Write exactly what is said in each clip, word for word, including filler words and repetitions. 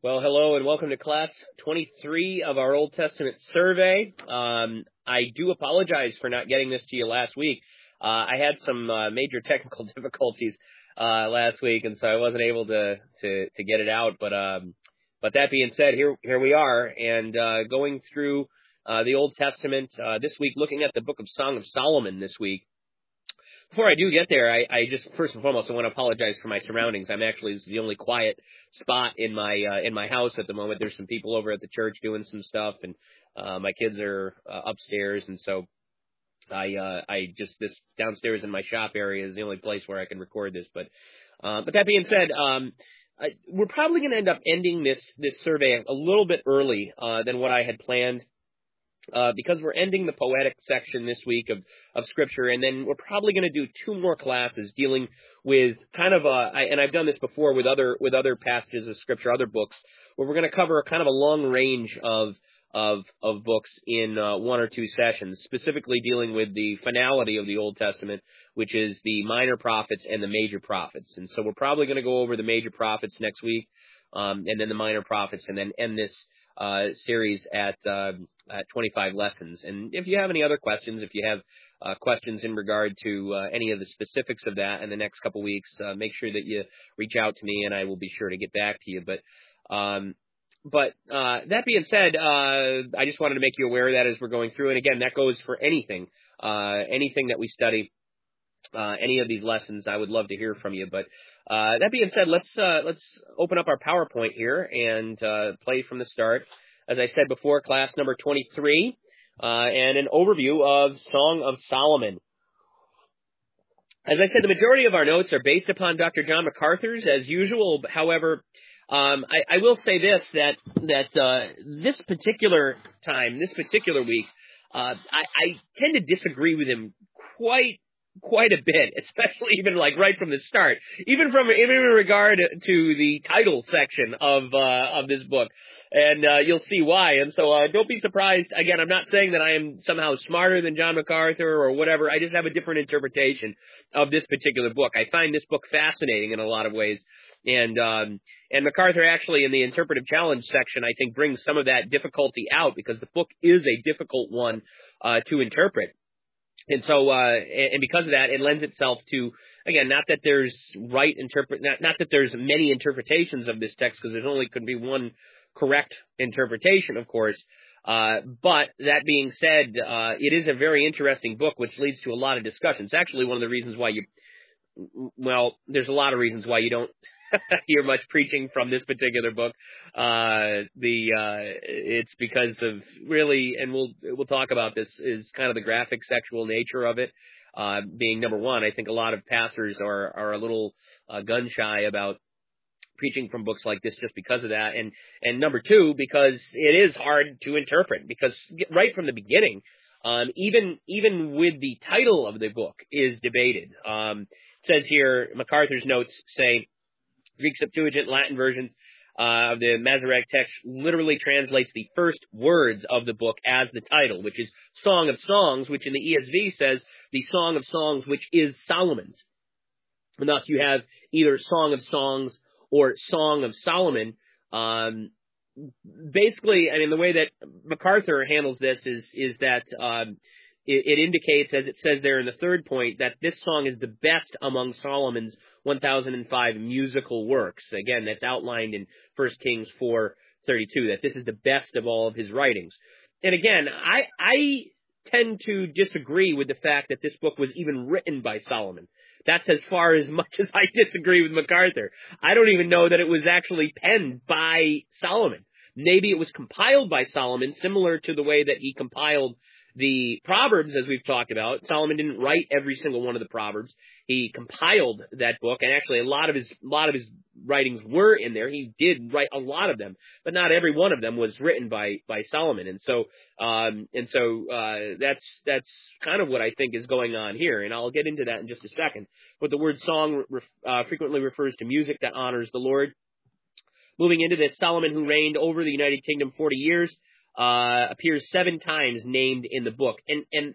Well, hello and welcome to class twenty-three of our Old Testament survey. Um, I do apologize for not getting this to you last week. Uh, I had some uh, major technical difficulties uh, last week, and so I wasn't able to to, to get it out. But um, but that being said, here here we are, and uh, going through uh, the Old Testament uh, this week, looking at the Book of Song of Solomon this week. Before I do get there, I, I just first and foremost I want to apologize for my surroundings. I'm actually this is the only quiet spot in my uh, in my house at the moment. There's some people over at the church doing some stuff, and uh, my kids are uh, upstairs, and so I uh, I just this downstairs in my shop area is the only place where I can record this. But uh, but that being said, um, I, we're probably going to end up ending this this survey a little bit early uh, than what I had planned. Uh, because we're ending the poetic section this week of, of Scripture, and then we're probably going to do two more classes dealing with kind of a, I, and I've done this before with other with other passages of Scripture, other books, where we're going to cover kind of a long range of of of books in uh, one or two sessions, specifically dealing with the finality of the Old Testament, which is the minor prophets and the major prophets. And so we're probably going to go over the major prophets next week, um, and then the minor prophets, and then end this uh, series at uh, at twenty-five lessons. And if you have any other questions, if you have uh, questions in regard to uh, any of the specifics of that in the next couple weeks, uh, make sure that you reach out to me, and I will be sure to get back to you. But um, but uh, that being said, uh, I just wanted to make you aware of that as we're going through. And again, that goes for anything, uh, anything that we study. Uh, any of these lessons, I would love to hear from you. But uh, that being said, let's uh, let's open up our PowerPoint here and uh, play from the start. As I said before, class number twenty-three, uh, and an overview of Song of Solomon. As I said, the majority of our notes are based upon Doctor John MacArthur's, as usual. However, um, I, I will say this, that that uh, this particular time, this particular week, uh, I, I tend to disagree with him quite quite a bit, especially even like right from the start, even from even in regard to the title section of uh, of this book, and uh, you'll see why. And so uh, don't be surprised. Again, I'm not saying that I am somehow smarter than John MacArthur or whatever. I just have a different interpretation of this particular book. I find this book fascinating in a lot of ways, and um, and MacArthur actually in the interpretive challenge section, I think, brings some of that difficulty out because the book is a difficult one uh, to interpret. And so, uh, and because of that, it lends itself to, again, not that there's right interpret, not, not that there's many interpretations of this text, because there's only could be one correct interpretation, of course. Uh, but that being said, uh, it is a very interesting book, which leads to a lot of discussion. It's actually one of the reasons why you, well, there's a lot of reasons why you don't hear much preaching from this particular book. Uh, the, uh, it's because of really, and we'll, we'll talk about this, is kind of the graphic sexual nature of it. Uh, being number one, I think a lot of pastors are, are a little, uh, gun shy about preaching from books like this just because of that. And, and number two, because it is hard to interpret, because right from the beginning, um, even, even with the title of the book is debated. Um, it says here, MacArthur's notes say, Greek Septuagint, Latin versions uh, of the Masoretic text literally translates the first words of the book as the title, which is Song of Songs, which in the E S V says the Song of Songs, which is Solomon's. And thus you have either Song of Songs or Song of Solomon. Um, basically, I mean, the way that MacArthur handles this is is that um, it, it indicates, as it says there in the third point, that this song is the best among Solomon's one thousand five musical works. Again, that's outlined in First Kings four thirty-two, that this is the best of all of his writings. And again, I, I tend to disagree with the fact that this book was even written by Solomon. That's as far as much as I disagree with MacArthur. I don't even know that it was actually penned by Solomon. Maybe it was compiled by Solomon, similar to the way that he compiled the Proverbs, as we've talked about. Solomon didn't write every single one of the Proverbs. He compiled that book, and actually a lot of his a lot of his writings were in there. He did write a lot of them, but not every one of them was written by by Solomon. And so, um, and so uh, that's that's kind of what I think is going on here, and I'll get into that in just a second. But the word song uh, frequently refers to music that honors the Lord. Moving into this, Solomon, who reigned over the United Kingdom forty years, uh, appears seven times named in the book. And, and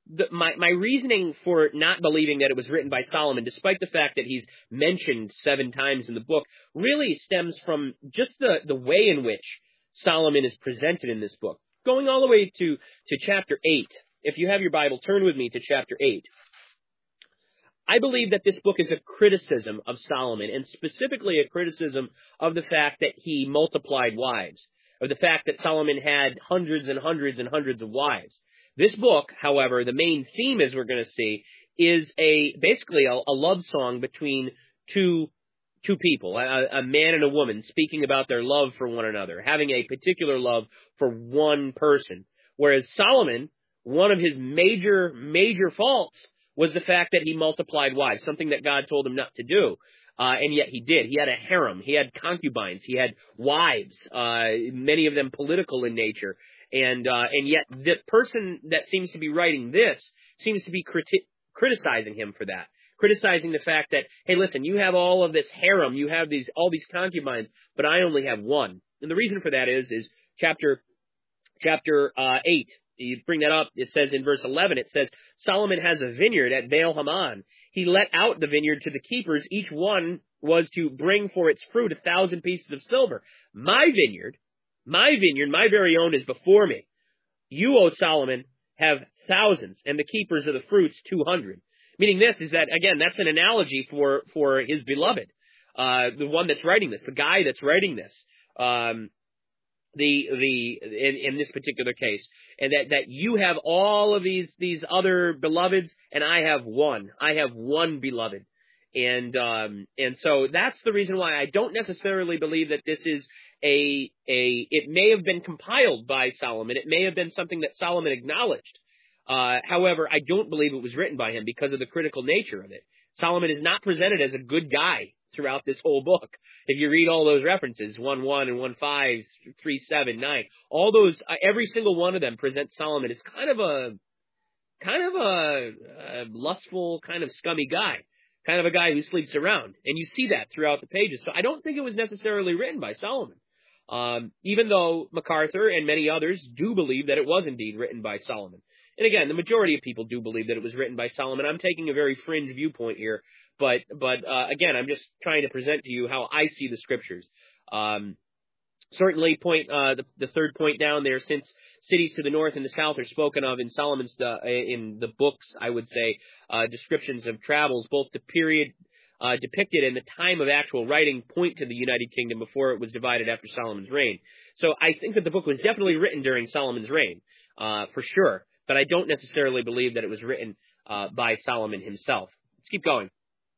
the, my, my reasoning for not believing that it was written by Solomon, despite the fact that he's mentioned seven times in the book, really stems from just the, the way in which Solomon is presented in this book. Going all the way to, to chapter eight. If you have your Bible, turn with me to chapter eight. I believe that this book is a criticism of Solomon, and specifically a criticism of the fact that he multiplied wives, of the fact that Solomon had hundreds and hundreds and hundreds of wives. This book, however, the main theme, as we're going to see, is a basically a, a love song between two two people, a, a man and a woman, speaking about their love for one another, having a particular love for one person. Whereas Solomon, one of his major, major faults was the fact that he multiplied wives, something that God told him not to do. Uh, and yet he did. He had a harem. He had concubines. He had wives, uh, many of them political in nature. And, uh, and yet the person that seems to be writing this seems to be criti- criticizing him for that. Criticizing the fact that, hey, listen, you have all of this harem, you have these, all these concubines, but I only have one. And the reason for that is, is chapter, chapter, uh, eight. You bring that up, it says in verse eleven, it says, Solomon has a vineyard at Baal Hamon. He let out the vineyard to the keepers. Each one was to bring for its fruit a thousand pieces of silver. My vineyard, my vineyard, my very own is before me. You, O Solomon, have thousands, and the keepers of the fruits two hundred. Meaning this is that, again, that's an analogy for, for his beloved, uh, the one that's writing this, the guy that's writing this. Um, The the in, in this particular case, and that, that you have all of these these other beloveds, and I have one. I have one beloved, and um and so that's the reason why I don't necessarily believe that this is a a. It may have been compiled by Solomon. It may have been something that Solomon acknowledged. Uh, however, I don't believe it was written by him because of the critical nature of it. Solomon is not presented as a good guy throughout this whole book. If you read all those references, one one and one five, three seven, nine, all those, uh, every single one of them presents Solomon as kind of a, kind of a, a lustful, kind of scummy guy, kind of a guy who sleeps around. And you see that throughout the pages. So I don't think it was necessarily written by Solomon. Um, even though MacArthur and many others do believe that it was indeed written by Solomon. And again, the majority of people do believe that it was written by Solomon. I'm taking a very fringe viewpoint here. But, but, uh, again, I'm just trying to present to you how I see the scriptures. Um, certainly point, uh, the, the third point down there, since cities to the north and the south are spoken of in Solomon's, uh, in the books, I would say, uh, descriptions of travels, both the period, uh, depicted and the time of actual writing point to the United Kingdom before it was divided after Solomon's reign. So I think that the book was definitely written during Solomon's reign, uh, for sure. But I don't necessarily believe that it was written, uh, by Solomon himself. Let's keep going.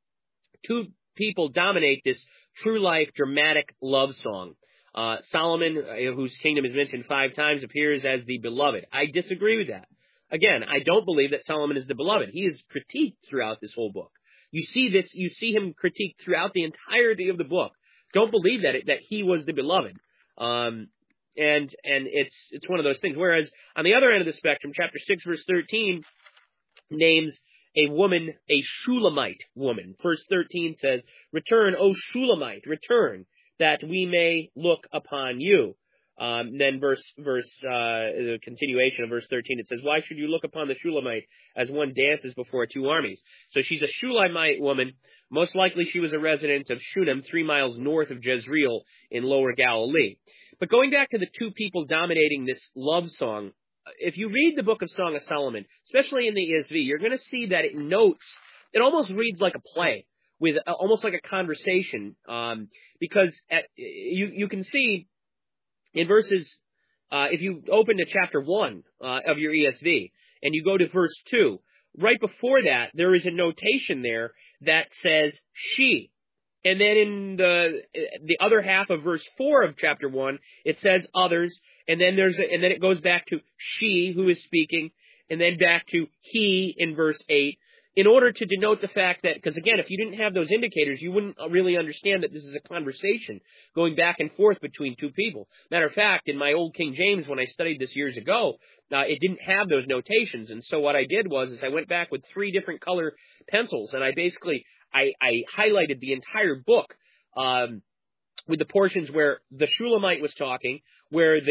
Two people dominate this true life dramatic love song. Uh, Solomon, uh, whose kingdom is mentioned five times, appears as the beloved. I disagree with that. Again, I don't believe that Solomon is the beloved. He is critiqued throughout this whole book. You see this, you see him critiqued throughout the entirety of the book. Don't believe that it, that he was the beloved. Um, and, and it's, it's one of those things. Whereas on the other end of the spectrum, chapter six, verse thirteen names a woman, a Shulamite woman. Verse thirteen says, return, O Shulamite, return, that we may look upon you. Um, then verse, verse, uh, the continuation of verse thirteen, it says, why should you look upon the Shulamite as one dances before two armies? So she's a Shulamite woman. Most likely she was a resident of Shunem, three miles north of Jezreel in Lower Galilee. But going back to the two people dominating this love song, if you read the book of Song of Solomon, especially in the E S V, you're going to see that it notes, it almost reads like a play, with a, almost like a conversation, um, because at, you, you can see in verses, uh, if you open to chapter one uh, of your E S V, and you go to verse two, right before that, there is a notation there that says she. And then in the the other half of verse four of chapter one, it says others, and then there's a, and then it goes back to she who is speaking, and then back to he in verse eight, in order to denote the fact that, because again, if you didn't have those indicators, you wouldn't really understand that this is a conversation going back and forth between two people. Matter of fact, in my old King James, when I studied this years ago, uh, it didn't have those notations, and so what I did was is I went back with three different color pencils, and I basically I, I highlighted the entire book um, with the portions where the Shulamite was talking, where the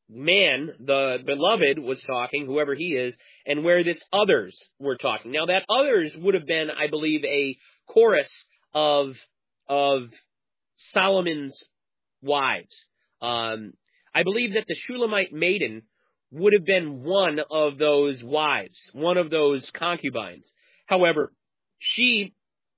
man, the beloved, was talking, whoever he is, and where this others were talking. Now, that others would have been, I believe, a chorus of of Solomon's wives. Um, I believe that the Shulamite maiden would have been one of those wives, one of those concubines. However, she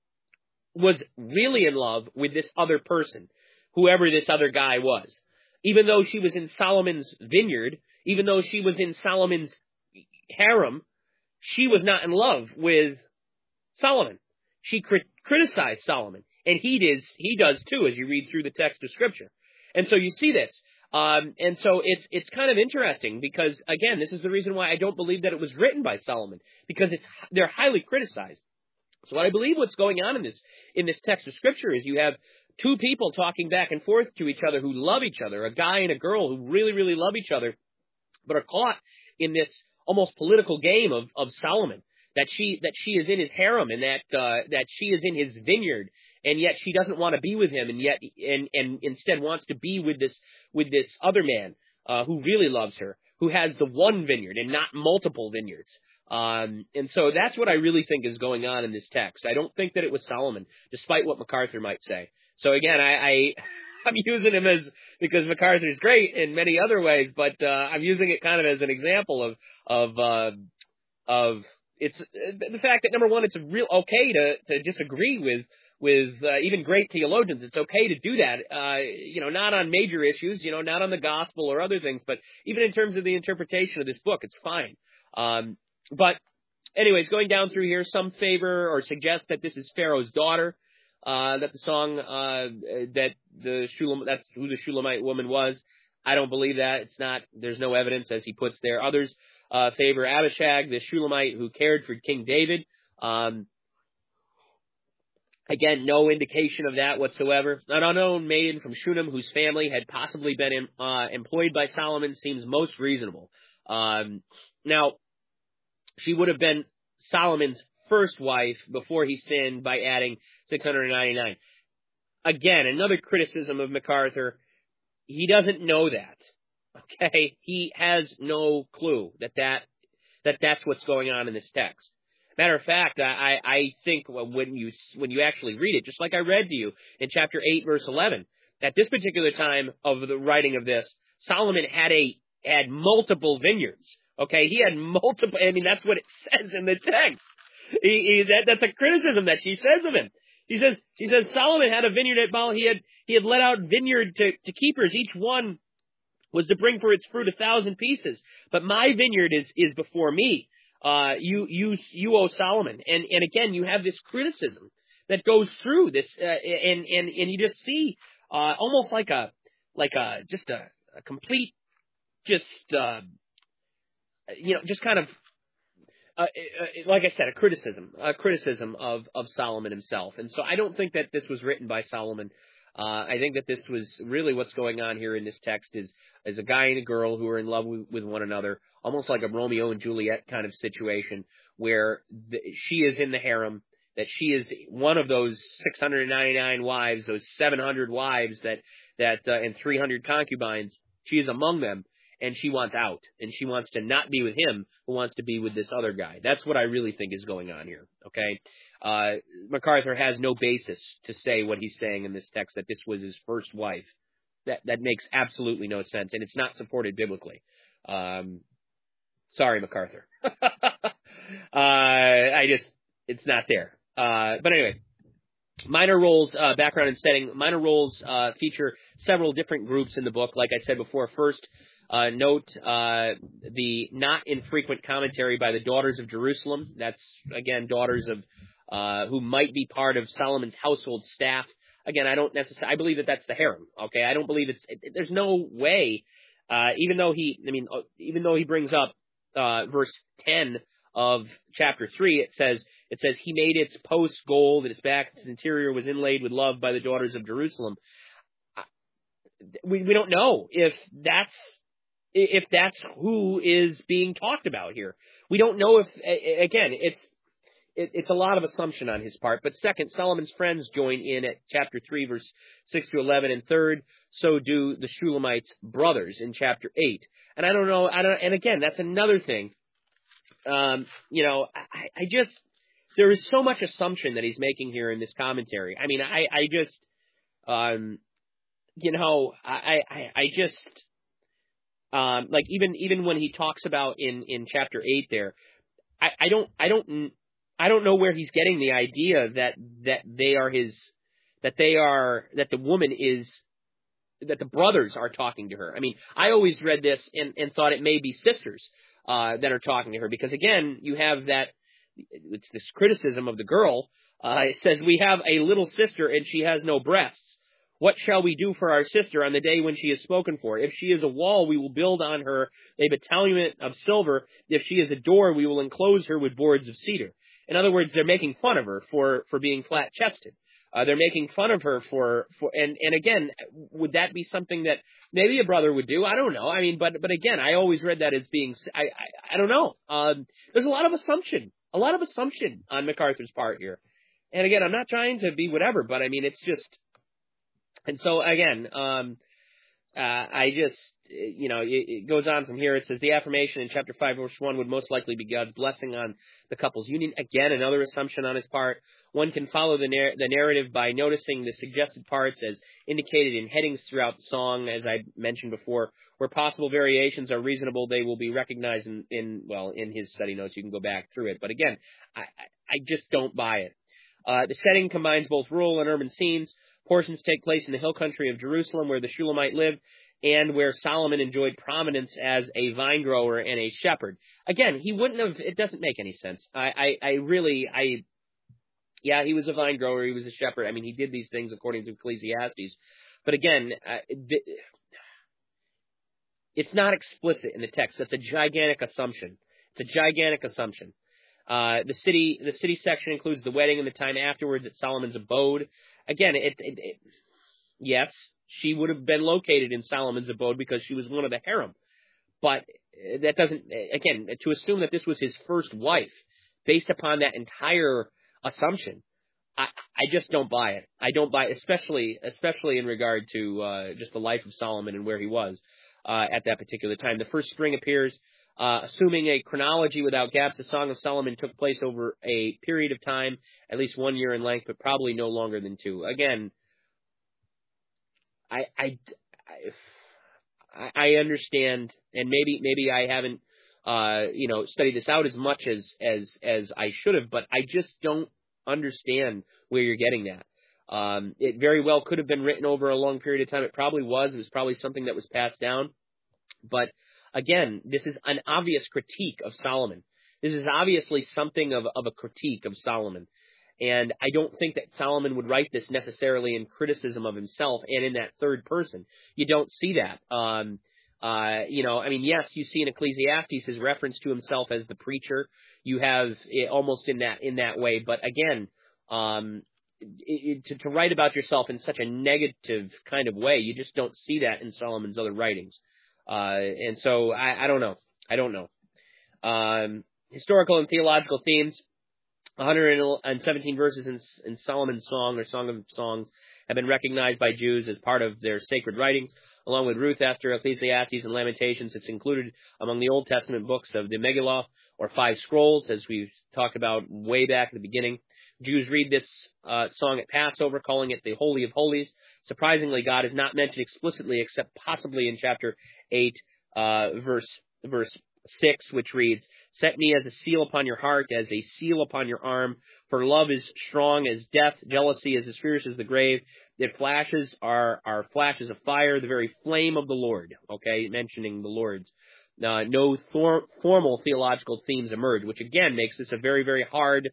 was really in love with this other person, whoever this other guy was. Even though she was in Solomon's vineyard, even though she was in Solomon's harem, she was not in love with Solomon. She crit- criticized Solomon, and he does, he does too, as you read through the text of Scripture. And so you see this. Um, and so it's it's kind of interesting because, again, this is the reason why I don't believe that it was written by Solomon, because it's they're highly criticized. So what I believe what's going on in this in this text of Scripture is you have two people talking back and forth to each other who love each other, a guy and a girl who really, really love each other, but are caught in this almost political game of, of Solomon, that she that she is in his harem and that uh, that she is in his vineyard, and yet she doesn't want to be with him, and yet and and instead wants to be with this with this other man uh, who really loves her, who has the one vineyard and not multiple vineyards. Um, and so that's what I really think is going on in this text. I don't think that it was Solomon, despite what MacArthur might say. So again, I, I I'm using him as because MacArthur's great in many other ways, but uh, I'm using it kind of as an example of of uh, of it's the fact that, number one, it's real okay to to disagree with with uh, even great theologians. It's okay to do that, uh, you know, not on major issues, you know, not on the gospel or other things, but even in terms of the interpretation of this book, it's fine. Um, but anyways, going down through here, some favor or suggest that this is Pharaoh's daughter, uh, that the song, uh, that the Shulam, that's who the Shulamite woman was. I don't believe that. It's not, there's no evidence, as he puts there. Others, uh, favor Abishag, the Shulamite who cared for King David. Um, Again, no indication of that whatsoever. An unknown maiden from Shunem whose family had possibly been in, uh, employed by Solomon seems most reasonable. Um, now, she would have been Solomon's first wife before he sinned by adding six hundred ninety-nine. Again, another criticism of MacArthur. He doesn't know that. Okay? He has no clue that, that, that that's what's going on in this text. Matter of fact, I, I think when you when you actually read it, just like I read to you in chapter eight, verse eleven, at this particular time of the writing of this, Solomon had a had multiple vineyards. Okay, he had multiple. I mean, that's what it says in the text. He, he, that, that's a criticism that she says of him. She says she says Solomon had a vineyard at Baal. He had he had let out vineyard to, to keepers. Each one was to bring for its fruit a thousand pieces. But my vineyard is is before me. Uh, you, you, you owe Solomon. And, and again, you have this criticism that goes through this, uh, and, and, and you just see, uh, almost like a, like a, just a, a complete, just, uh, you know, just kind of, uh, like I said, a criticism, a criticism of, of Solomon himself. And so I don't think that this was written by Solomon. Uh, I think that this was really what's going on here in this text is, is a guy and a girl who are in love with, with one another, almost like a Romeo and Juliet kind of situation where the, she is in the harem, that she is one of those six hundred ninety-nine wives, those seven hundred wives that, that, uh, and three hundred concubines. She is among them, and she wants out, and she wants to not be with him, but wants to be with this other guy. That's what I really think is going on here, okay? Uh, MacArthur has no basis to say what he's saying in this text, that this was his first wife. That that makes absolutely no sense, and it's not supported biblically. Um, sorry, MacArthur. uh, I just, it's not there. Uh, but anyway, minor roles, uh, background and setting. Minor roles uh, feature several different groups in the book. Like I said before, first, Uh, note uh, the not infrequent commentary by the daughters of Jerusalem. That's, again, daughters of uh, who might be part of Solomon's household staff. Again, I don't necessarily, I believe that that's the harem, okay? I don't believe it's, it, there's no way, uh, even though he, I mean, even though he brings up uh, verse ten of chapter three, it says, it says, he made its posts gold and its back, its interior was inlaid with love by the daughters of Jerusalem. We, we don't know if that's, if that's who is being talked about here. We don't know if, again, it's, it, it's a lot of assumption on his part. But second, Solomon's friends join in at chapter three, verse six to eleven, and third, so do the Shulamites' brothers in chapter eight. And I don't know, I don't, and again, that's another thing. Um, you know, I, I just, there is so much assumption that he's making here in this commentary. I mean, I, I just, um, you know, I, I, I just, um, like even, even when he talks about in, in chapter eight there, I, I don't, I don't, I don't know where he's getting the idea that, that they are his, that they are, that the woman is, that the brothers are talking to her. I mean, I always read this and, and thought it may be sisters, uh, that are talking to her, because again, you have that, it's this criticism of the girl. Uh, it says, we have a little sister and she has no breasts. What shall we do for our sister on the day when she is spoken for? If she is a wall, we will build on her a battalion of silver. If she is a door, we will enclose her with boards of cedar. In other words, they're making fun of her for, for being flat-chested. Uh, they're making fun of her for, for, and, and again, would that be something that maybe a brother would do? I don't know. I mean, but, but again, I always read that as being, I, I, I don't know. Um, there's a lot of assumption, a lot of assumption on MacArthur's part here. And again, I'm not trying to be whatever, but I mean, it's just, and so again, um, uh, I just, you know, it, it goes on from here. It says the affirmation in chapter five, verse one would most likely be God's blessing on the couple's union. Again, another assumption on his part. One can follow the, narr- the narrative by noticing the suggested parts as indicated in headings throughout the song, as I mentioned before. Where possible variations are reasonable, they will be recognized in, in well, in his study notes. You can go back through it. But again, I, I just don't buy it. Uh, the setting combines both rural and urban scenes. Portions take place in the hill country of Jerusalem, where the Shulamite lived, and where Solomon enjoyed prominence as a vine grower and a shepherd. Again, he wouldn't have, it doesn't make any sense. I, I, I really, I, yeah, he was a vine grower, he was a shepherd. I mean, he did these things according to Ecclesiastes. But again, uh, it's not explicit in the text. That's a gigantic assumption. It's a gigantic assumption. Uh, the city, the city section includes the wedding and the time afterwards at Solomon's abode. Again, it, it, it yes, she would have been located in Solomon's abode because she was one of the harem. But that doesn't, again, to assume that this was his first wife, based upon that entire assumption, I, I just don't buy it. I don't buy it, especially, especially in regard to uh, just the life of Solomon and where he was uh, at that particular time. The first string appears, uh, assuming a chronology without gaps. The Song of Solomon took place over a period of time, at least one year in length, but probably no longer than two. Again, I, I, I, I understand, and maybe, maybe I haven't, uh, you know, studied this out as much as, as, as I should have, but I just don't understand where you're getting that. Um, it very well could have been written over a long period of time. It probably was. It was probably something that was passed down. But again, this is an obvious critique of Solomon. This is obviously something of, of a critique of Solomon. And I don't think that Solomon would write this necessarily in criticism of himself and in that third person. You don't see that. Um, uh, you know, I mean, yes, you see in Ecclesiastes his reference to himself as the preacher. You have it almost in that in that way. But again, um, it, it, to, to write about yourself in such a negative kind of way, you just don't see that in Solomon's other writings. Uh, and so I, I don't know. I don't know. Um, historical and theological themes. one hundred seventeen verses in, in Solomon's Song or Song of Songs have been recognized by Jews as part of their sacred writings. Along with Ruth, Esther, Ecclesiastes, and Lamentations, it's included among the Old Testament books of the Megillah, or Five Scrolls, as we've talked about way back at the beginning. Jews read this uh, song at Passover, calling it the Holy of Holies. Surprisingly, God is not mentioned explicitly, except possibly in chapter eight, uh, verse verse six, which reads, "Set me as a seal upon your heart, as a seal upon your arm, for love is strong as death, jealousy is as fierce as the grave. It flashes are, are flashes of fire, the very flame of the Lord." Okay, mentioning the Lord's. Uh, no thor- formal theological themes emerge, which again makes this a very, very hard,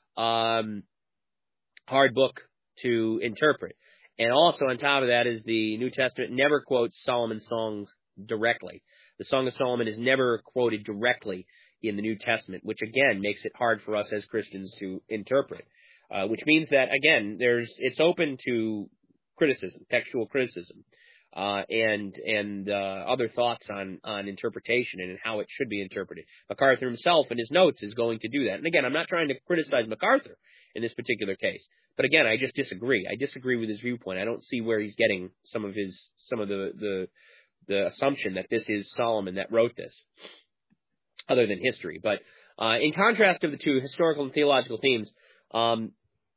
um, hard book to interpret. And also on top of that is the New Testament never quotes Solomon's songs directly. The Song of Solomon is never quoted directly in the New Testament, which again makes it hard for us as Christians to interpret. Uh, which means that again, there's it's open to criticism, textual criticism. uh, and and uh, other thoughts on on interpretation and how it should be interpreted. MacArthur himself in his notes is going to do that. And again, I'm not trying to criticize MacArthur in this particular case, but again, I just disagree. I disagree with his viewpoint. I don't see where he's getting some of his some of the the, the assumption that this is Solomon that wrote this, other than history. But uh, in contrast of the two historical and theological themes. Um,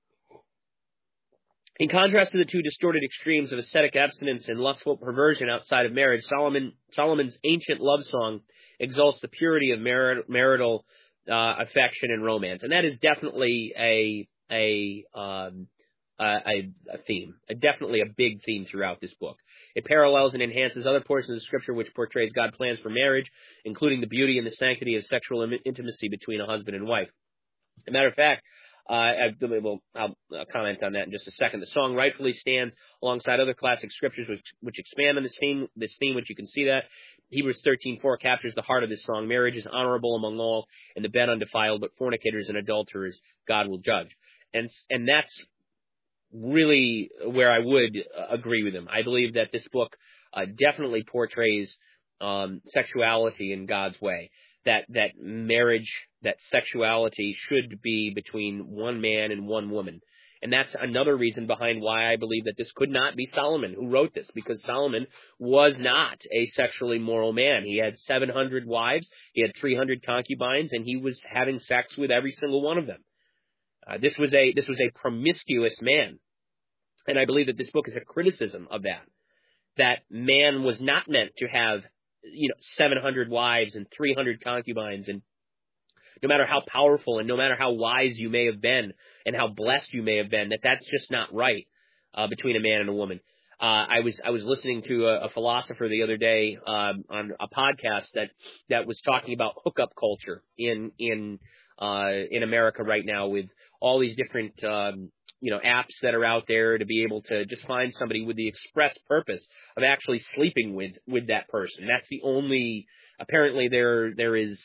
In contrast to the two distorted extremes of ascetic abstinence and lustful perversion outside of marriage, Solomon, Solomon's ancient love song exalts the purity of marit, marital uh, affection and romance, and that is definitely a a, um, a a theme, a, definitely a big theme throughout this book. It parallels and enhances other portions of Scripture which portrays God's plans for marriage, including the beauty and the sanctity of sexual intimacy between a husband and wife. As a matter of fact, Uh, I, well, I'll uh, comment on that in just a second. The song rightfully stands alongside other classic scriptures which, which expand on this theme, this theme, which you can see that. Hebrews thirteen four captures the heart of this song. Marriage is honorable among all, and the bed undefiled, but fornicators and adulterers God will judge. And, and that's really where I would uh, agree with him. I believe that this book uh, definitely portrays um, sexuality in God's way. That, that marriage, that sexuality should be between one man and one woman. And that's another reason behind why I believe that this could not be Solomon who wrote this, because Solomon was not a sexually moral man. He had seven hundred wives, he had three hundred concubines, and he was having sex with every single one of them. Uh, this was a, this was a promiscuous man. And I believe that this book is a criticism of that. That man was not meant to have, you know, seven hundred wives and three hundred concubines, and no matter how powerful and no matter how wise you may have been and how blessed you may have been, that that's just not right uh, between a man and a woman. Uh, I was I was listening to a, a philosopher the other day um, on a podcast that that was talking about hookup culture in in uh, in America right now, with all these different um, you know apps that are out there to be able to just find somebody with the express purpose of actually sleeping with with that person. That's the only. Apparently, there there is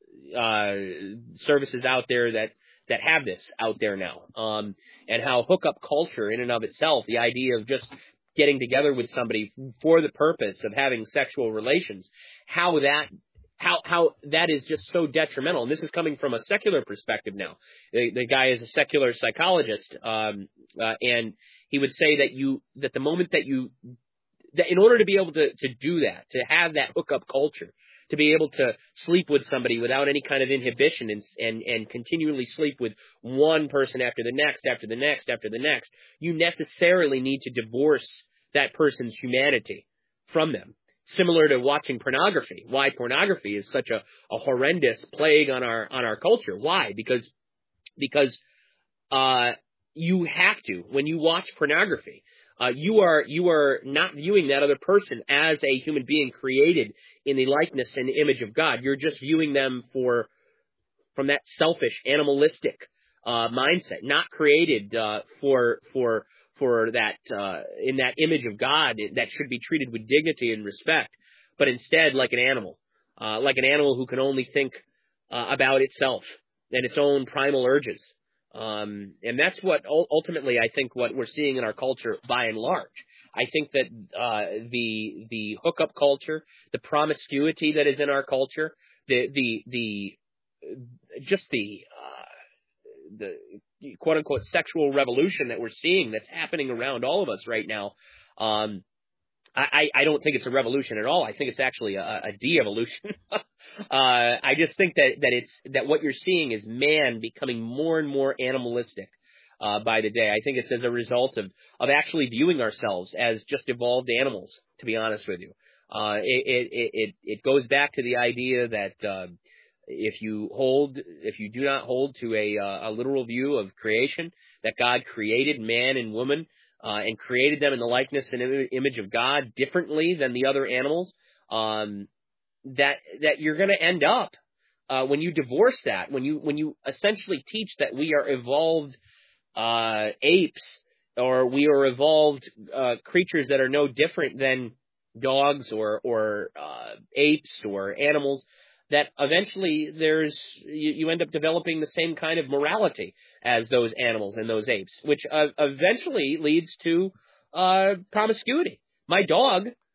uh, services out there that. that have this out there now, um, and how hookup culture in and of itself, the idea of just getting together with somebody for the purpose of having sexual relations, how that, how, how that is just so detrimental. And this is coming from a secular perspective now. The, the guy is a secular psychologist, um, uh, and he would say that you, that the moment that you, that in order to be able to, to do that, to have that hookup culture, to be able to sleep with somebody without any kind of inhibition and, and, and continually sleep with one person after the next, after the next, after the next, you necessarily need to divorce that person's humanity from them. Similar to watching pornography. Why pornography is such a, a horrendous plague on our, on our culture. Why? Because, because, uh, you have to, when you watch pornography, Uh, you are you are not viewing that other person as a human being created in the likeness and image of God. You're just viewing them for from that selfish, animalistic uh, mindset, not created uh, for for for that uh, in that image of God that should be treated with dignity and respect, but instead like an animal, uh, like an animal who can only think uh, about itself and its own primal urges. Um, and that's what ultimately I think what we're seeing in our culture by and large. I think that uh, the the hookup culture, the promiscuity that is in our culture, the the the just the uh, the quote unquote sexual revolution that we're seeing that's happening around all of us right now. Um, I, I don't think it's a revolution at all. I think it's actually a, a de-evolution. uh, I just think that, that it's, that what you're seeing is man becoming more and more animalistic, uh, by the day. I think it's as a result of, of actually viewing ourselves as just evolved animals, to be honest with you. Uh, it, it, it, it goes back to the idea that, uh, if you hold, if you do not hold to a, uh, a literal view of creation, that God created man and woman, Uh, and created them in the likeness and image of God differently than the other animals, um, that that you're going to end up uh, when you divorce that, when you when you essentially teach that we are evolved uh, apes, or we are evolved uh, creatures that are no different than dogs or or uh, apes or animals, that eventually there's you, you end up developing the same kind of morality as those animals and those apes, which uh, eventually leads to uh, promiscuity. My dog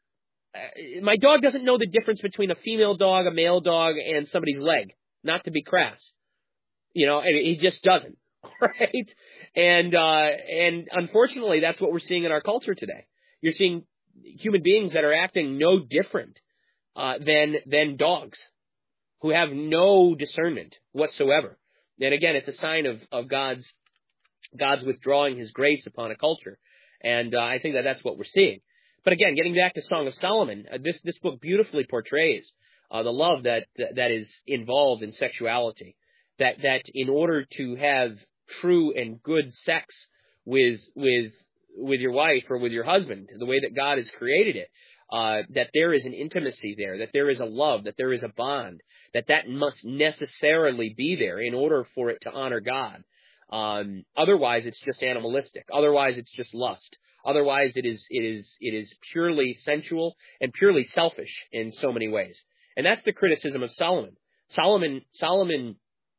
uh, my dog doesn't know the difference between a female dog, a male dog, and somebody's leg. Not to be crass, you know, and he just doesn't, right? And uh, and unfortunately, that's what we're seeing in our culture today. You're seeing human beings that are acting no different uh, than than dogs, who have no discernment whatsoever. And again, it's a sign of of God's God's withdrawing His grace upon a culture, and uh, I think that that's what we're seeing. But again, getting back to Song of Solomon, uh, this this book beautifully portrays uh, the love that that is involved in sexuality. That that in order to have true and good sex with with with your wife or with your husband, the way that God has created it, uh, that there is an intimacy there, that there is a love, that there is a bond, that that must necessarily be there in order for it to honor God. Um, otherwise, it's just animalistic. Otherwise, it's just lust. Otherwise, it is it is it is purely sensual and purely selfish in so many ways. And that's the criticism of Solomon. Solomon, Solomon,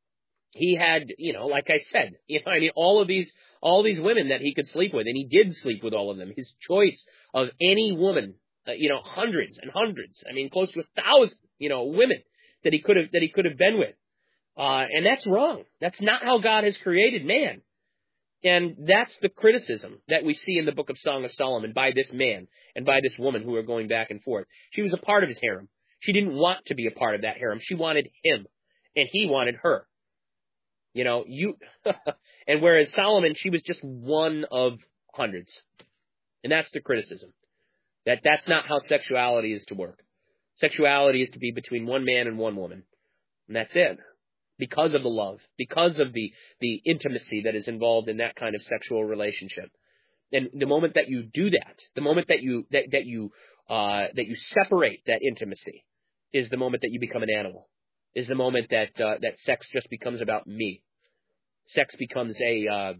he had, you know, like I said, you know, I mean, all of these, all these women that he could sleep with, and he did sleep with all of them. His choice of any woman, uh, you know, hundreds and hundreds. I mean, close to a thousand, you know, women that he could have that he could have been with. Uh, and that's wrong. That's not how God has created man. And that's the criticism that we see in the book of Song of Solomon by this man and by this woman who are going back and forth. She was a part of his harem. She didn't want to be a part of that harem. She wanted him, and he wanted her. You know, you, and whereas Solomon, she was just one of hundreds. And that's the criticism. That that's not how sexuality is to work. Sexuality is to be between one man and one woman. And that's it. Because of the love, because of the, the intimacy that is involved in that kind of sexual relationship. And the moment that you do that, the moment that you, that, that you, uh, that you separate that intimacy is the moment that you become an animal, is the moment that, uh, that sex just becomes about me. Sex becomes a, uh,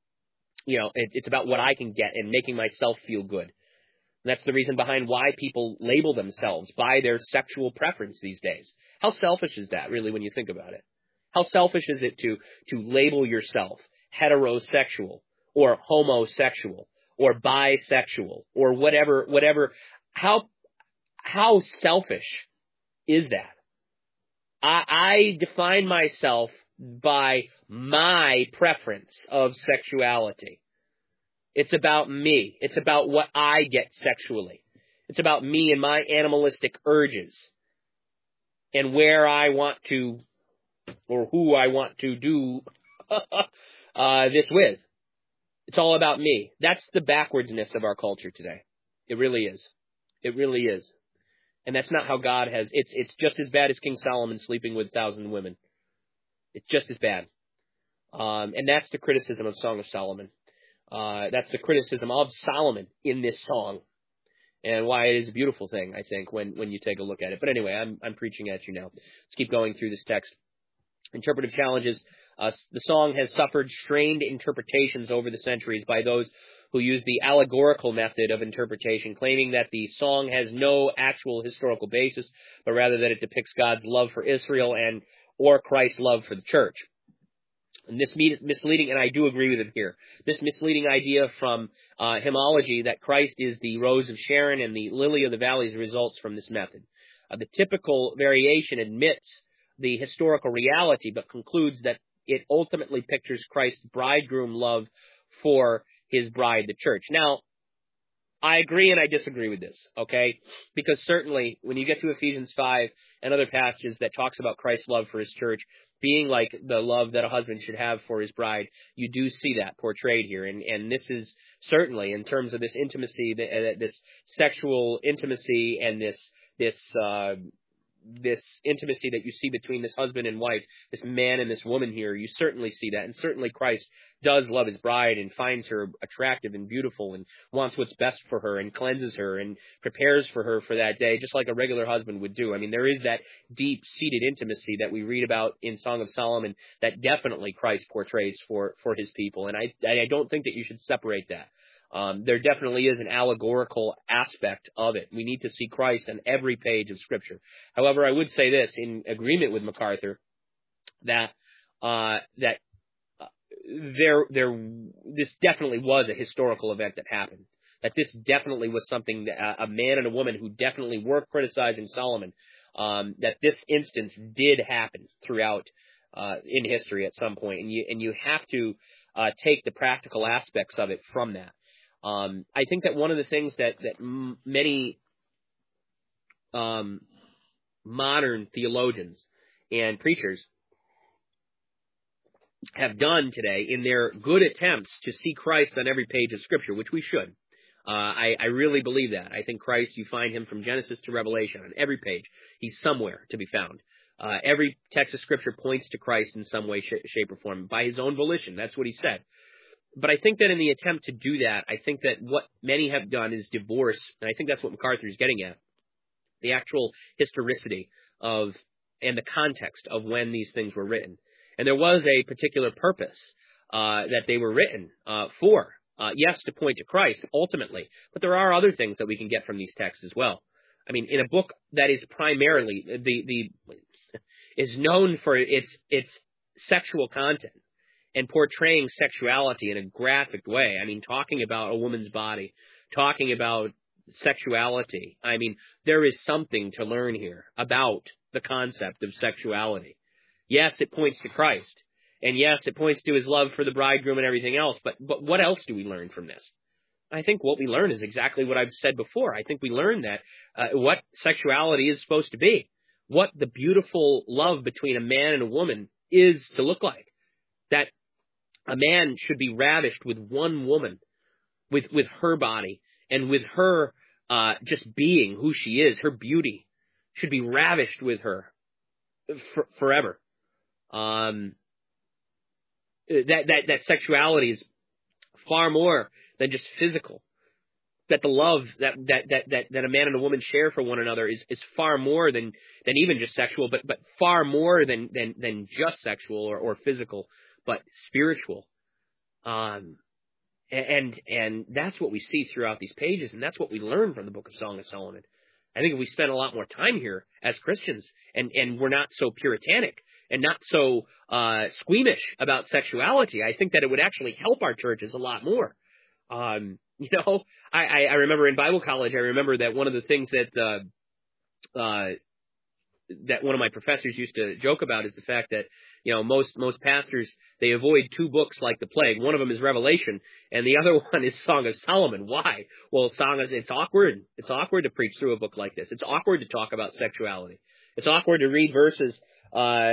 you know, it, it's about what I can get and making myself feel good. And that's the reason behind why people label themselves by their sexual preference these days. How selfish is that, really, when you think about it? How selfish is it to, to label yourself heterosexual or homosexual or bisexual or whatever, whatever? How, how selfish is that? I, I define myself by my preference of sexuality. It's about me. It's about what I get sexually. It's about me and my animalistic urges and where I want to, or who I want to do uh, this with. It's all about me. That's the backwardsness of our culture today. It really is. It really is. And that's not how God has, it's it's just as bad as King Solomon sleeping with a thousand women. It's just as bad. Um, and that's the criticism of Song of Solomon. Uh, that's the criticism of Solomon in this song. And why it is a beautiful thing, I think, when, when you take a look at it. But anyway, I'm I'm preaching at you now. Let's keep going through this text. Interpretive challenges. Uh, the song has suffered strained interpretations over the centuries by those who use the allegorical method of interpretation, claiming that the song has no actual historical basis, but rather that it depicts God's love for Israel and or Christ's love for the church. And this misleading, and I do agree with him here, this misleading idea from uh, hymnology that Christ is the rose of Sharon and the lily of the valleys results from this method. Uh, the typical variation admits the historical reality, but concludes that it ultimately pictures Christ's bridegroom love for his bride, the church. Now, I agree and I disagree with this, okay? Because certainly when you get to Ephesians five and other passages that talks about Christ's love for his church being like the love that a husband should have for his bride, you do see that portrayed here. And, and this is certainly in terms of this intimacy, this sexual intimacy and this, this, uh, this intimacy that you see between this husband and wife, this man and this woman here, you certainly see that. And certainly Christ does love his bride and finds her attractive and beautiful and wants what's best for her and cleanses her and prepares for her for that day, just like a regular husband would do. I mean, there is that deep-seated intimacy that we read about in Song of Solomon that definitely Christ portrays for, for his people. And I, I don't think that you should separate that. Um, there definitely is an allegorical aspect of it. We need to see Christ on every page of Scripture. However, I would say this, in agreement with MacArthur, that uh, that uh, there there this definitely was a historical event that happened. that this definitely was something that a man and a woman who definitely were criticizing Solomon, um, that this instance did happen throughout uh, in history at some point, and you and you have to uh, take the practical aspects of it from that. Um, I think that one of the things that that m- many um, modern theologians and preachers have done today in their good attempts to see Christ on every page of Scripture, which we should. Uh, I, I really believe that. I think Christ, you find him from Genesis to Revelation on every page. He's somewhere to be found. Uh, every text of Scripture points to Christ in some way, sh- shape, or form by his own volition. That's what he said. But I think that in the attempt to do that, I think that what many have done is divorce, and I think that's what MacArthur is getting at, the actual historicity of and the context of when these things were written. And there was a particular purpose uh, that they were written uh, for. Uh, yes, to point to Christ, ultimately. But there are other things that we can get from these texts as well. I mean, in a book that is primarily, the the is known for its its sexual content and portraying sexuality in a graphic way. I mean, talking about a woman's body, talking about sexuality. I mean, there is something to learn here about the concept of sexuality. Yes, it points to Christ. And yes, it points to his love for the bridegroom and everything else. But but what else do we learn from this? I think what we learn is exactly what I've said before. I think we learn that uh, what sexuality is supposed to be, what the beautiful love between a man and a woman is to look like. That a man should be ravished with one woman, with, with her body, and with her uh, just being who she is, her beauty, should be ravished with her for, forever. Um, that, that, that sexuality is far more than just physical. That the love that, that, that, that, that a man and a woman share for one another is, is far more than, than even just sexual, but, but far more than, than, than just sexual or, or physical, but spiritual. Um, and, and that's what we see throughout these pages, and that's what we learn from the Book of Song of Solomon. I think if we spend a lot more time here as Christians, and, and we're not so puritanic and not so uh, squeamish about sexuality, I think that it would actually help our churches a lot more. Um, you know, I, I, I remember in Bible college, I remember that one of the things that uh, uh, that one of my professors used to joke about is the fact that, you know, most most pastors, they avoid two books like the plague. One of them is Revelation, and the other one is Song of Solomon. Why? Well, Song of, it's awkward. It's awkward to preach through a book like this. It's awkward to talk about sexuality. It's awkward to read verses, uh,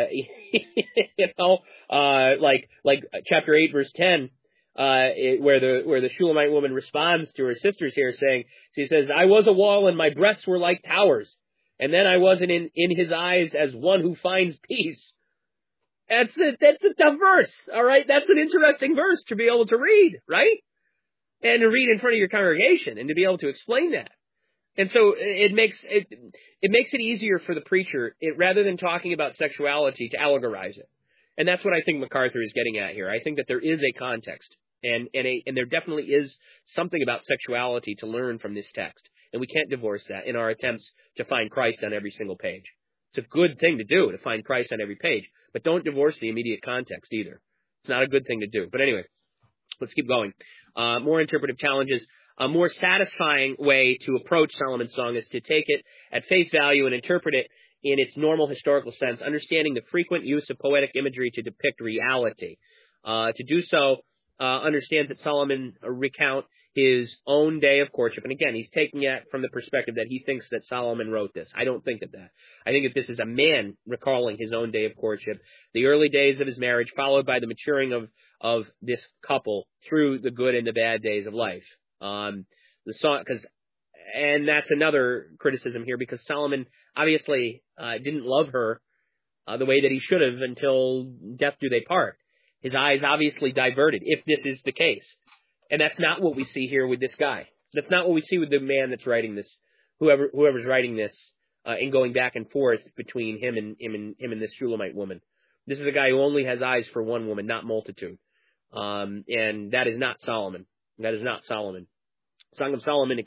you know, uh, like like chapter eight, verse ten. Uh, it, where the where the Shulamite woman responds to her sisters here, saying, she says, "I was a wall, and my breasts were like towers, and then I wasn't in, in his eyes as one who finds peace." That's a, that's a tough verse, all right? That's an interesting verse to be able to read, right? And to read in front of your congregation, and to be able to explain that. And so it makes it it makes it easier for the preacher, it, rather than talking about sexuality, to allegorize it. And that's what I think MacArthur is getting at here. I think that there is a context. And and, a, and there definitely is something about sexuality to learn from this text. And we can't divorce that in our attempts to find Christ on every single page. It's a good thing to do, to find Christ on every page. But don't divorce the immediate context either. It's not a good thing to do. But anyway, let's keep going. Uh, more interpretive challenges. A more satisfying way to approach Solomon's Song is to take it at face value and interpret it in its normal historical sense, understanding the frequent use of poetic imagery to depict reality. Uh, to do so, Uh, understands that Solomon uh, recount his own day of courtship. And again, he's taking it from the perspective that he thinks that Solomon wrote this. I don't think of that. I think that this is a man recalling his own day of courtship, the early days of his marriage, followed by the maturing of, of this couple through the good and the bad days of life. Um, the song, because, and that's another criticism here, because Solomon obviously uh, didn't love her uh, the way that he should have until death do they part. His eyes obviously diverted, if this is the case. And that's not what we see here with this guy. That's not what we see with the man that's writing this, whoever whoever's writing this, uh, and going back and forth between him and him and him and this Shulamite woman. This is a guy who only has eyes for one woman, not multitude. Um, and that is not Solomon. That is not Solomon. Song of Solomon ex-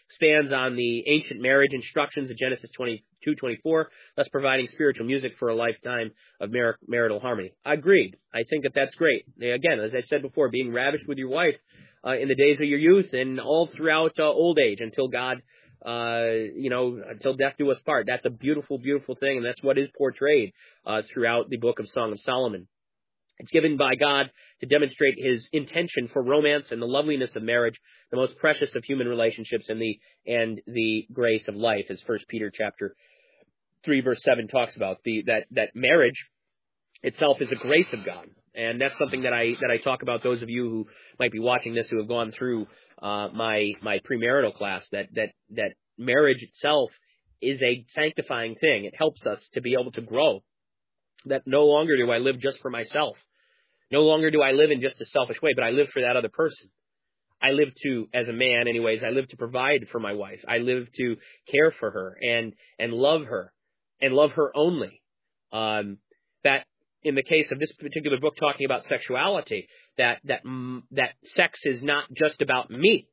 expands on the ancient marriage instructions of Genesis twenty-two twenty-four, thus providing spiritual music for a lifetime of mar- marital harmony. Agreed. I think that that's great. Again, as I said before, being ravished with your wife uh, in the days of your youth and all throughout uh, old age until God, uh, you know, until death do us part. That's a beautiful, beautiful thing, and that's what is portrayed uh, throughout the book of Song of Solomon. It's given by God to demonstrate his intention for romance and the loveliness of marriage, the most precious of human relationships, and the and the grace of life, as First Peter chapter three verse seven talks about. The that that marriage itself is a grace of God, and that's something that I that I talk about. Those of you who might be watching this who have gone through uh, my my premarital class, that that that marriage itself is a sanctifying thing. It helps us to be able to grow. That no longer do I live just for myself. No longer do I live in just a selfish way, but I live for that other person. I live to, as a man anyways, I live to provide for my wife. I live to care for her and, and love her and love her only. Um, that in the case of this particular book talking about sexuality, that, that, mm, that sex is not just about me.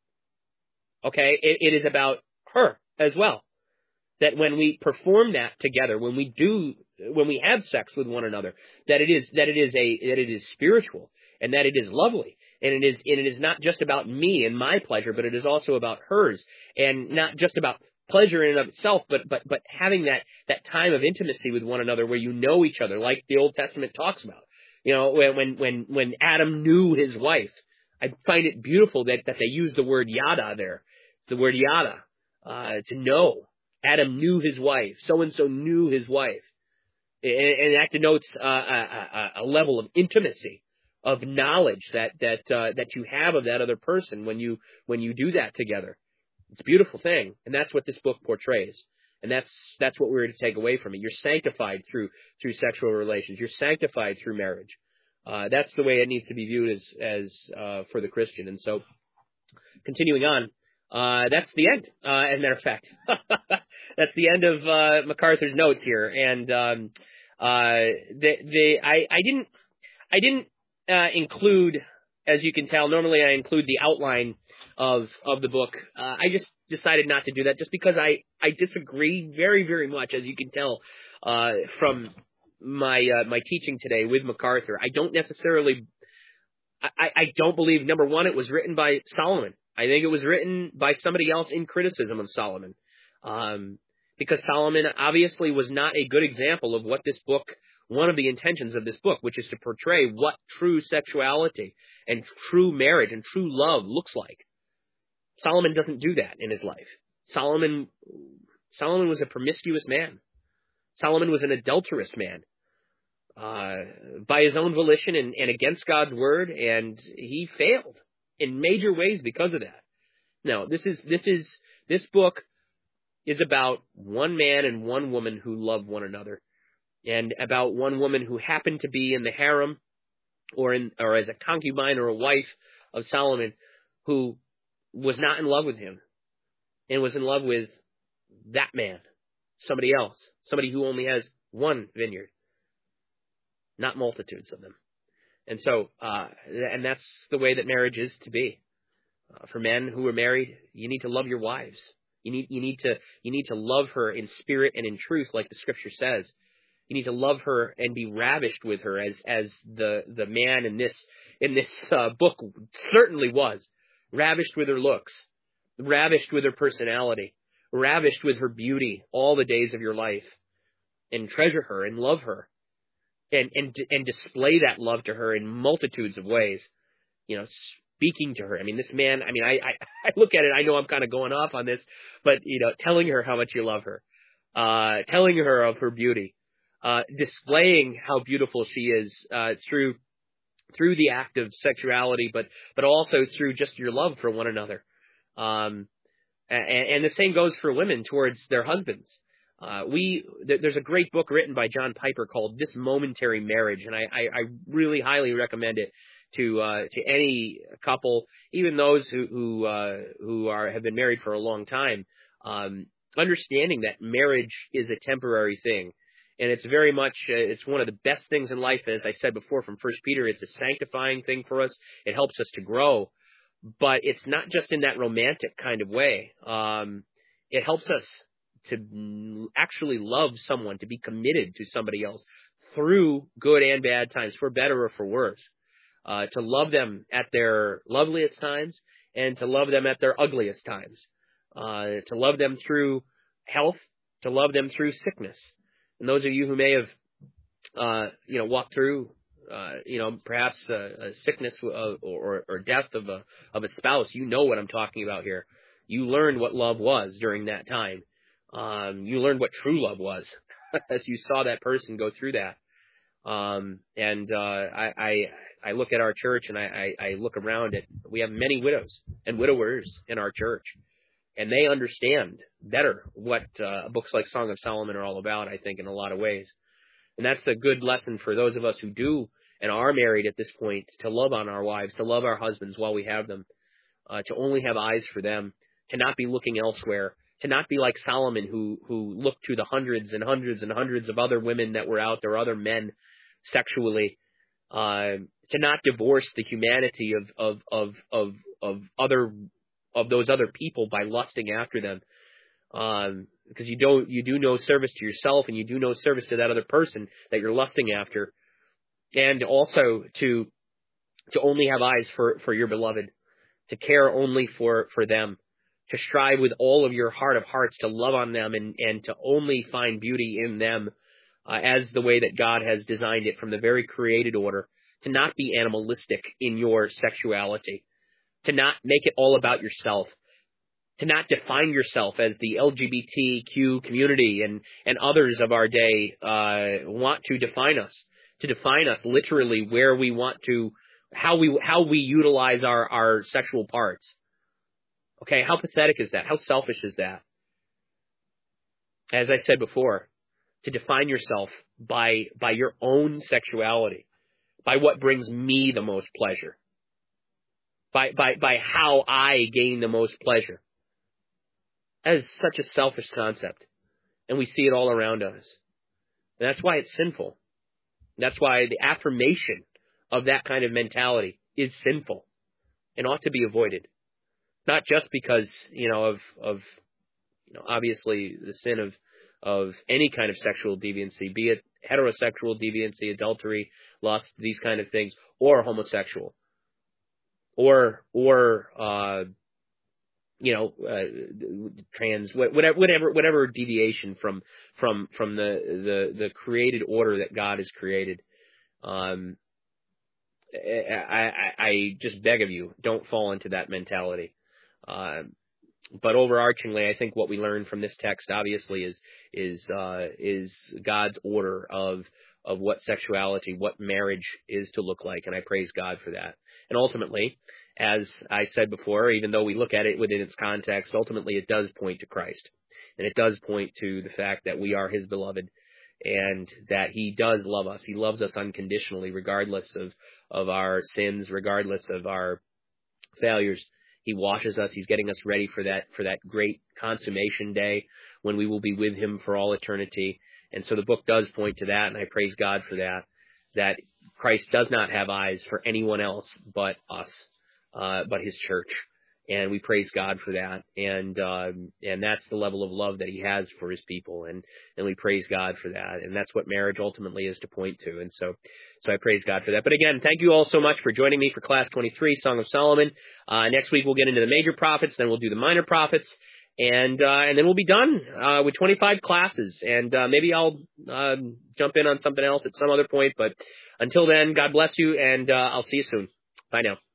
Okay. It, it is about her as well. That when we perform that together, when we do, when we have sex with one another, that it is, that it is a, that it is spiritual and that it is lovely. And it is, and it is not just about me and my pleasure, but it is also about hers, and not just about pleasure in and of itself, but, but, but having that, that time of intimacy with one another where you know each other, like the Old Testament talks about. You know, when, when, when Adam knew his wife, I find it beautiful that, that they use the word yada there. It's the word yada, uh, to know. Adam knew his wife. So-and-so knew his wife. And, and that denotes uh, a, a, a level of intimacy, of knowledge that that uh, that you have of that other person when you when you do that together. It's a beautiful thing, and that's what this book portrays. And that's that's what we're to take away from it. You're sanctified through through sexual relations. You're sanctified through marriage. Uh, that's the way it needs to be viewed as as uh, for the Christian. And so, continuing on. Uh, that's the end, uh, as a matter of fact. That's the end of, uh, MacArthur's notes here. And, um, uh, the, the, I, I didn't, I didn't, uh, include, as you can tell, normally I include the outline of, of the book. Uh, I just decided not to do that just because I, I disagree very, very much, as you can tell, uh, from my, uh, my teaching today with MacArthur. I don't necessarily, I, I don't believe, number one, it was written by Solomon. I think it was written by somebody else in criticism of Solomon, um, because Solomon obviously was not a good example of what this book, one of the intentions of this book, which is to portray what true sexuality and true marriage and true love looks like. Solomon doesn't do that in his life. Solomon, Solomon was a promiscuous man. Solomon was an adulterous man, uh, by his own volition and, and against God's word, and he failed in major ways because of that. No, this is, this is, this book is about one man and one woman who love one another, and about one woman who happened to be in the harem or in, or as a concubine or a wife of Solomon, who was not in love with him and was in love with that man, somebody else, somebody who only has one vineyard, not multitudes of them. And so, uh, and that's the way that marriage is to be. Uh, for men who are married, you need to love your wives. You need, you need to, you need to love her in spirit and in truth, like the scripture says. You need to love her and be ravished with her, as, as the, the man in this, in this, uh, book certainly was. Ravished with her looks, ravished with her personality, ravished with her beauty all the days of your life. And treasure her and love her. And, and, and display that love to her in multitudes of ways, you know, speaking to her. I mean, this man, I mean, I, I, I look at it, I know I'm kind of going off on this, but, you know, telling her how much you love her, uh, telling her of her beauty, uh, displaying how beautiful she is, uh, through, through the act of sexuality, but, but also through just your love for one another. Um, and, and the same goes for women towards their husbands. Uh, we, th- there's a great book written by John Piper called This Momentary Marriage, and I, I, I really highly recommend it to, uh, to any couple, even those who, who, uh, who are, have been married for a long time, um, understanding that marriage is a temporary thing. And it's very much, uh, it's one of the best things in life. As I said before from First Peter, it's a sanctifying thing for us. It helps us to grow. but it's not just in that romantic kind of way. Um, it helps us to actually love someone, to be committed to somebody else through good and bad times, for better or for worse. Uh, to love them at their loveliest times and to love them at their ugliest times. Uh, to love them through health, to love them through sickness. And those of you who may have, uh, you know, walked through, uh, you know, perhaps a, a sickness or, or, or death of a, of a spouse, you know what I'm talking about here. You learned what love was during that time. Um, you learned what true love was as you saw that person go through that. Um, and, uh, I, I, I look at our church and I, I, I look around at, we have many widows and widowers in our church, and they understand better what, uh, books like Song of Solomon are all about, I think, in a lot of ways. And that's a good lesson for those of us who do and are married at this point, to love on our wives, to love our husbands while we have them, uh, to only have eyes for them, to not be looking elsewhere, to not be like Solomon, who, who looked to the hundreds and hundreds and hundreds of other women that were out there, other men sexually, uh, to not divorce the humanity of, of, of, of, of other, of those other people by lusting after them. Um, because you don't, you do no service to yourself, and you do no service to that other person that you're lusting after. And also to, to only have eyes for, for your beloved, to care only for, for them, to strive with all of your heart of hearts to love on them and, and to only find beauty in them, uh, as the way that God has designed it from the very created order, to not be animalistic in your sexuality, to not make it all about yourself, to not define yourself as the L G B T Q community and, and others of our day, uh, want to define us, to define us literally where we want to, how we, how we utilize our, our sexual parts. Okay, how pathetic is that? How selfish is that? As I said before, to define yourself by, by your own sexuality, by what brings me the most pleasure, by, by, by how I gain the most pleasure. That is such a selfish concept, and we see it all around us. And that's why it's sinful. That's why the affirmation of that kind of mentality is sinful and ought to be avoided. Not just because, you know, of, of, you know, obviously the sin of, of any kind of sexual deviancy, be it heterosexual deviancy, adultery, lust, these kind of things, or homosexual, or, or, uh, you know, uh, trans, whatever, whatever, whatever deviation from, from, from the, the, the created order that God has created. Um, I, I, I just beg of you, don't fall into that mentality. Uh, but overarchingly, I think what we learn from this text, obviously, is is uh, is God's order of of what sexuality, what marriage is to look like, and I praise God for that. And ultimately, as I said before, even though we look at it within its context, ultimately it does point to Christ, and it does point to the fact that we are His beloved, and that He does love us. He loves us unconditionally, regardless of of our sins, regardless of our failures. He washes us. He's getting us ready for that, for that great consummation day when we will be with Him for all eternity. And so the book does point to that, and I praise God for that, that Christ does not have eyes for anyone else but us, uh, but His church. And we praise God for that. And, um, and that's the level of love that He has for His people. And, and we praise God for that. And that's what marriage ultimately is to point to. And so, so I praise God for that. But again, thank you all so much for joining me for class twenty-three, Song of Solomon. Uh, next week we'll get into the major prophets, then we'll do the minor prophets. And, uh, and then we'll be done, uh, with twenty-five classes. And, uh, maybe I'll, uh, jump in on something else at some other point. But until then, God bless you, and, uh, I'll see you soon. Bye now.